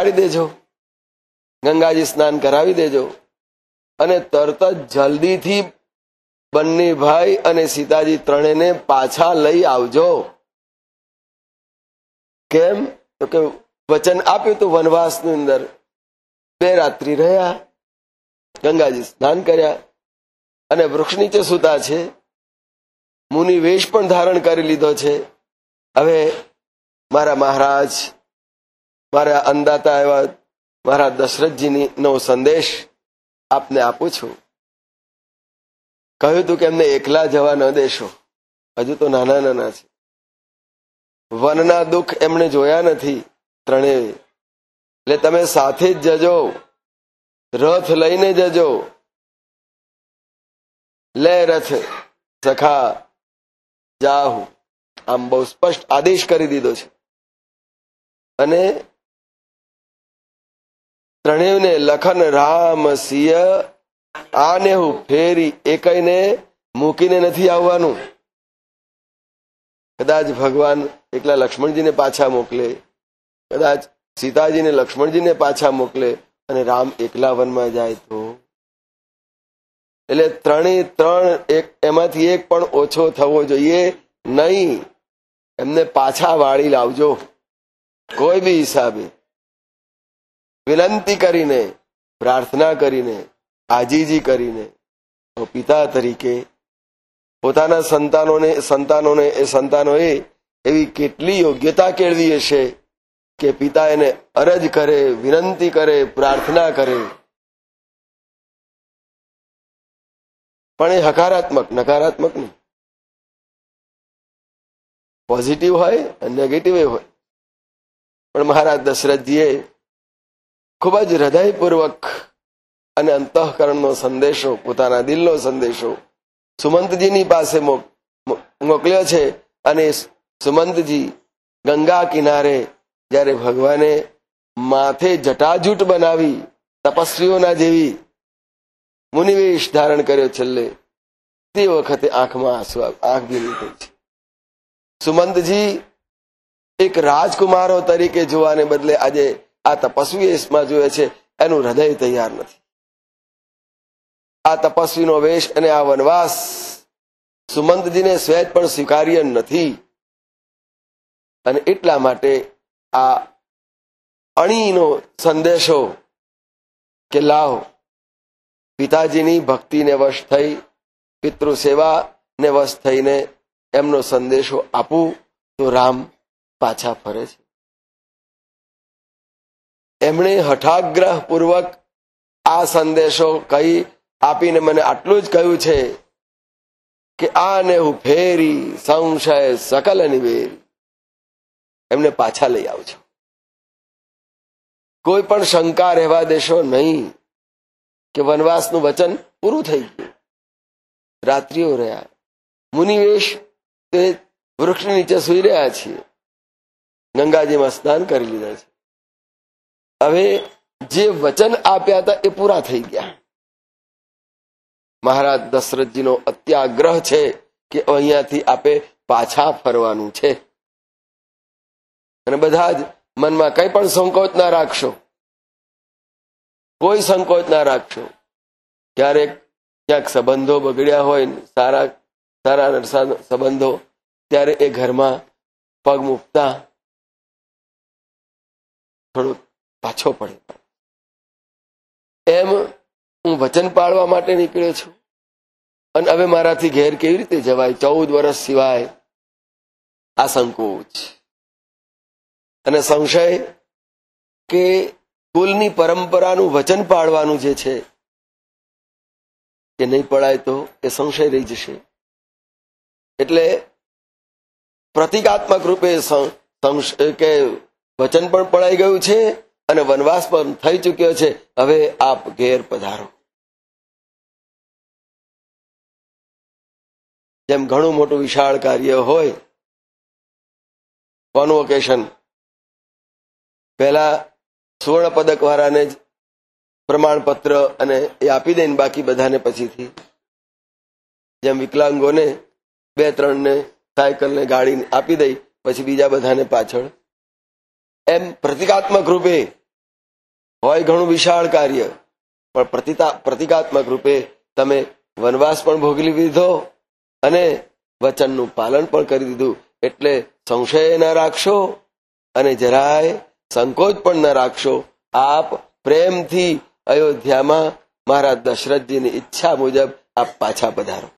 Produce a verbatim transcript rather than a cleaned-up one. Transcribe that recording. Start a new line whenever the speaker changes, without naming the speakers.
બેસાડી દેજો, ગંગાજી સ્નાન કરાવી દેજો અને તરત જ જલ્દીથી બંને ભાઈ અને સીતાજી ત્રણેયને પાછા લઈ આવજો. કેમ? તો કે વચન આપ્યું તું વનવાસની અંદર બે રાત્રિ રહ્યા, ગંગાજી સ્નાન કર્યા અને વૃક્ષ નીચે સૂતા છે, મુનિ વેશ પણ ધારણ કરી લીધો છે. હવે મારા મહારાજ, મારા અંદાતા એવા મારા દશરથજીની નો સંદેશ આપને આપું છું. કહ્યું તું કે એમને એકલા જવા ન દેશો, હજુ તો નાના નાના છે, વનના દુઃખ એમણે જોયા નથી ત્રણેય, એટલે તમે સાથે જ જજો, રથ લઈને જજો. લે રથ સખા જાહુ, આમ બહુ સ્પષ્ટ આદેશ કરી દીધો છે. અને ત્રણેયને લખન રામ સિંહ આને હું ફેરી એકઈને મૂકીને નથી આવવાનું. કદાચ ભગવાન એકલા લક્ષ્મણજીને પાછા મોકલે, કદાચ સીતાજીને લક્ષ્મણજીને પાછા મોકલે અને રામ એકલા વનમાં જાય તો, એટલે ત્રણેય ત્રણ એક એમાંથી એક પણ ઓછો થવો જોઈએ નહીં. એમને પાછા વાળી લાવજો કોઈ બી હિસાબે, વિનંતી કરીને, પ્રાર્થના કરીને, આજીજી કરીને. પિતા તરીકે પોતાના સંતાનોને સંતાનોને એ સંતાનોએ એવી કેટલી યોગ્યતા કેળવી હશે કે પિતા એને અરજ કરે, વિનંતી કરે, પ્રાર્થના કરે. પણ એ હકારાત્મક, નકારાત્મક નહીં. પોઝિટિવ હોય અને નેગેટિવ હોય. પણ મહારાજ દશરથજીએ ખૂબ જ હૃદયપૂર્વક અને અંતઃકરણનો સંદેશો, પોતાના દિલનો સંદેશો સુમંતજીની પાસે મોકલ્યો છે. અને સુમંતજી ગંગા કિનારે જ્યારે ભગવાને માથે જટાજૂટ બનાવી, તપસ્વીઓના જેવી મુનિવેશ ધારણ કર્યો છેલ્લે, તે વખતે આંખમાં આંસુ આંખ ભીની થઈ છે. સુમંતજી એક રાજકુમારો તરીકે જોવાને બદલે આજે આ તપસ્વી વેશમાં જોયે છે. એનું હૃદય તૈયાર નથી. આ તપસ્વીનો વેશ અને આ વનવાસ સુમંતજીને સહેજ પણ સ્વીકાર્ય નથી. અને એટલા માટે આ અણીનો સંદેશો કે લાવ પિતાજીની ભક્તિને વશ થઈ, પિતૃ સેવાને વશ થઈને એમનો સંદેશો આપું તો રામ પાછા ફરે છે. એમણે હઠાગ્રહ પૂર્વક આ સંદેશો કહી આપીને મને આટલું જ કહ્યું છે કે આને હું ફેરી સંશય સકલ નિવેરી, એમને પાછા લઈ આવજો. કોઈ પણ શંકા રહેવા દેશો નહીં કે વનવાસનું વચન પૂરું થઈ ગયું. રાત્રિઓ રહ્યા, મુનિવેશ તે વૃક્ષ નીચે સુઈ રહ્યા છીએ, ગંગાજીમાં સ્નાન કરી લીધા છે. હવે જે વચન આપ્યા હતા એ પૂરા થઈ ગયા. મહારાજ દશરથજીનો અત્યાગ્રહ છે કે અહીંયાથી આપે પાછા ફરવાનું છે. અને બધા જ મનમાં કંઈ પણ સંકોચ ના રાખશો, કોઈ સંકોચ ના રાખશો. ક્યારેક ક્યાંક સંબંધો બગડ્યા હોય, સારા સારા નરસા સંબંધો, ત્યારે એ ઘરમાં પગ મૂકતા થોડું પાછો પડે. એમ હું વચન પાળવા માટે નીકળ્યો છું અને હવે મારાથી ઘેર કેવી રીતે જવાય? ચૌદ વર્ષ સિવાય આ સંકોચ અને સંશય કે કુલની પરંપરાનું વચન પાળવાનું જે છે એ નહીં પડાય તો એ સંશય રહી જશે. એટલે પ્રતિકાત્મક રૂપે કે વચન પણ પડાઈ ગયું છે અને વનવાસ પણ થઈ ચૂક્યો છે. હવે આપ ઘેર પધારો. જેમ ઘણું મોટું વિશાળ કાર્ય હોય, કોન્વોકેશન, પહેલા સુવર્ણ પદક વાળાને જ પ્રમાણપત્ર અને એ આપી દઈને બાકી બધાને પછીથી, જેમ વિકલાંગોને બે ત્રણ ને સાયકલ ને ગાડી આપી દઈ પછી બીજા બધાને પાછળ, એમ પ્રતિકાત્મક રૂપે હોય ઘણું વિશાળ કાર્ય, પણ પ્રતિતા પ્રતિકાત્મક રૂપે તમે વનવાસ પણ ભોગવી લીધો અને વચનનું પાલન પણ કરી દીધું. એટલે સંશય ન રાખશો અને જરાય સંકોચ પણ ન રાખશો. આપ પ્રેમથી અયોધ્યામાં મહારાજ દશરથજીની ઈચ્છા મુજબ આપ પાછા પધારો.